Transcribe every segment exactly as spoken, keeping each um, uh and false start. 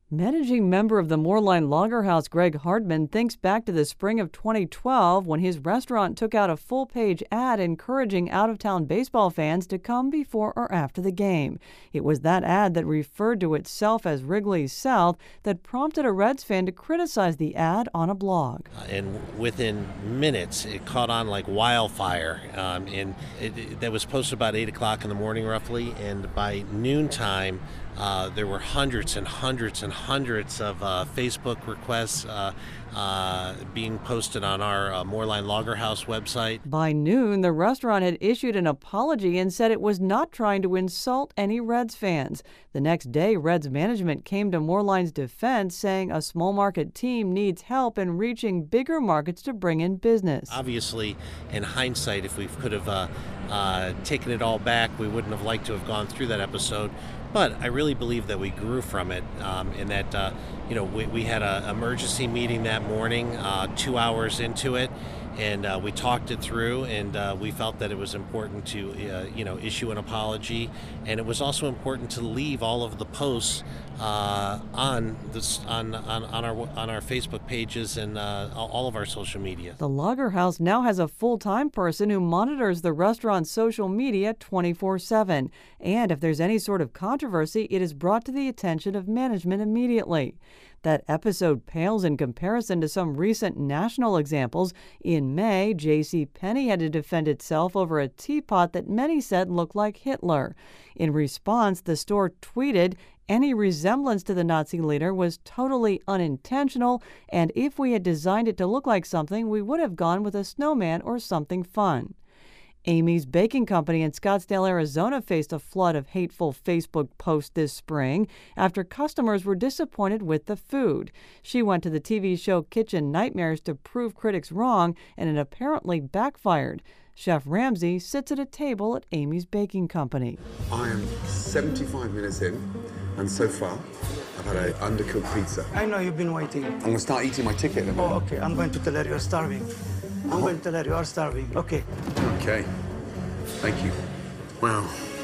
Managing member of the Moreline Lager House, Greg Hardman, thinks back to the spring of twenty twelve when his restaurant took out a full-page ad encouraging out-of-town baseball fans to come before or after the game. It was that ad that referred to itself as Wrigley's South that prompted a Reds fan to criticize the ad on a blog. Uh, and within minutes, it caught on like wildfire. Um, and it, it, that was posted about eight o'clock in the morning, roughly. And by noontime, Uh, there were hundreds and hundreds and hundreds of uh, Facebook requests uh, uh, being posted on our uh, Moreline Lager House website. By noon, the restaurant had issued an apology and said it was not trying to insult any Reds fans. The next day, Reds management came to Moreline's defense, saying a small market team needs help in reaching bigger markets to bring in business. Obviously, in hindsight, if we could have uh, uh, taken it all back, we wouldn't have liked to have gone through that episode. But I really believe that we grew from it, um, and that uh, you know we, we had an emergency meeting that morning, uh, two hours into it, and uh, we talked it through, and uh, we felt that it was important to uh, you know issue an apology, and it was also important to leave all of the posts uh, on this on, on on our on our Facebook pages and uh, all of our social media. The Lager House now has a full-time person who monitors the restaurant's social media twenty-four seven, and if there's any sort of controversy, it is brought to the attention of management immediately. That episode pales in comparison to some recent national examples. In May, JCPenney had to defend itself over a teapot that many said looked like Hitler. In response, the store tweeted, "Any resemblance to the Nazi leader was totally unintentional, and if we had designed it to look like something, we would have gone with a snowman or something fun." Amy's Baking Company in Scottsdale, Arizona faced a flood of hateful Facebook posts this spring after customers were disappointed with the food. She went to the T V show Kitchen Nightmares to prove critics wrong, and it apparently backfired. Chef Ramsay sits at a table at Amy's Baking Company. I am seventy-five minutes in, and so far, I've had an undercooked pizza. I know you've been waiting. I'm going to start eating my ticket in a minute. Oh, okay. I'm going to tell her you're starving. I'm going to tell her you are starving. Okay. Okay. Thank you. Wow.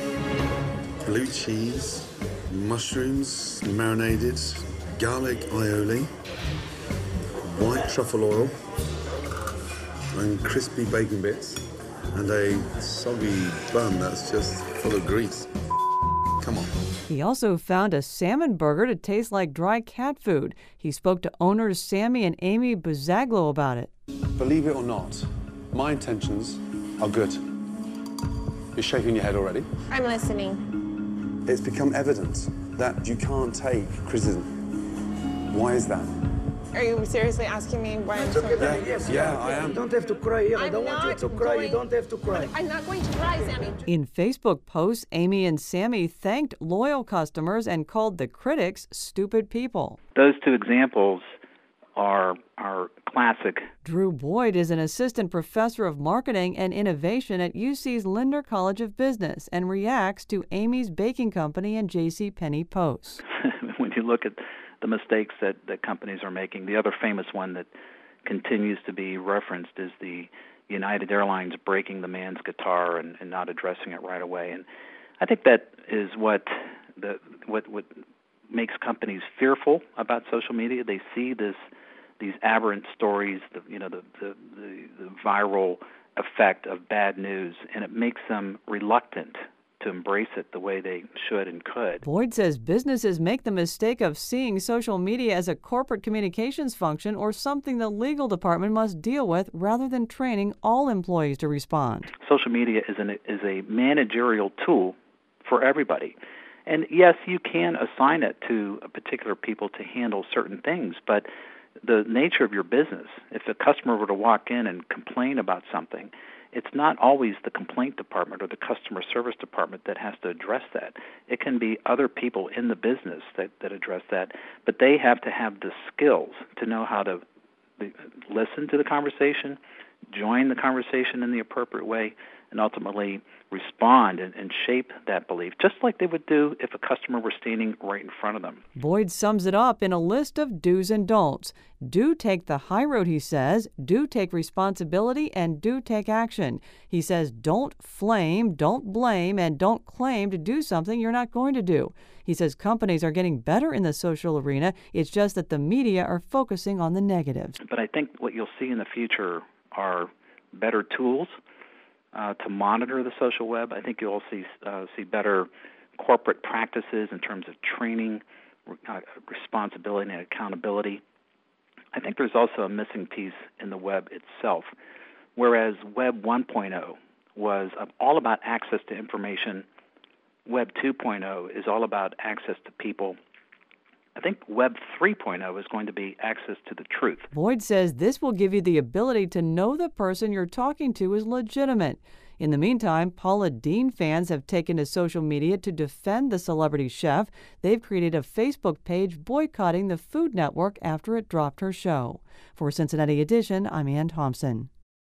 Blue cheese, mushrooms, marinated, garlic aioli, white truffle oil, and crispy bacon bits, and a soggy bun that's just full of grease. Come on. He also found a salmon burger to taste like dry cat food. He spoke to owners Sammy and Amy Buzaglo about it. Believe it or not, my intentions are good. You're shaking your head already. I'm listening. It's become evident that you can't take criticism. Why is that? Are you seriously asking me why I'm so Yeah, yes, yeah, I am. You don't have to cry here. I I'm don't want you not to cry. going- You don't have to cry. I'm not going to cry, Sammy. In Facebook posts, Amy and Sammy thanked loyal customers and called the critics stupid people. Those two examples are are classic. Drew Boyd is an assistant professor of marketing and innovation at U C's Linder College of Business and reacts to Amy's Baking Company and JCPenney posts. When you look at the mistakes that, that companies are making, the other famous one that continues to be referenced is the United Airlines breaking the man's guitar and, and not addressing it right away. And I think that is what the what what makes companies fearful about social media. They see this these aberrant stories, the you know the the, the, the viral effect of bad news, and it makes them reluctant to embrace it the way they should and could. Boyd says businesses make the mistake of seeing social media as a corporate communications function or something the legal department must deal with rather than training all employees to respond. Social media is an is a managerial tool for everybody. And yes, you can assign it to particular people to handle certain things, but the nature of your business, if a customer were to walk in and complain about something, it's not always the complaint department or the customer service department that has to address that. It can be other people in the business that, that address that, but they have to have the skills to know how to listen to the conversation, join the conversation in the appropriate way, and ultimately respond and, and shape that belief, just like they would do if a customer were standing right in front of them. Boyd sums it up in a list of do's and don'ts. Do take the high road, he says. Do take responsibility and do take action. He says don't flame, don't blame, and don't claim to do something you're not going to do. He says companies are getting better in the social arena. It's just that the media are focusing on the negatives. But I think what you'll see in the future are better tools uh, to monitor the social web. I think you'll see uh, see better corporate practices in terms of training, uh, responsibility, and accountability. I think there's also a missing piece in the web itself. Whereas Web one point oh was all about access to information, Web two point oh is all about access to people. I think Web three point oh is going to be access to the truth. Boyd says this will give you the ability to know the person you're talking to is legitimate. In the meantime, Paula Deen fans have taken to social media to defend the celebrity chef. They've created a Facebook page boycotting the Food Network after it dropped her show. For Cincinnati Edition, I'm Ann Thompson.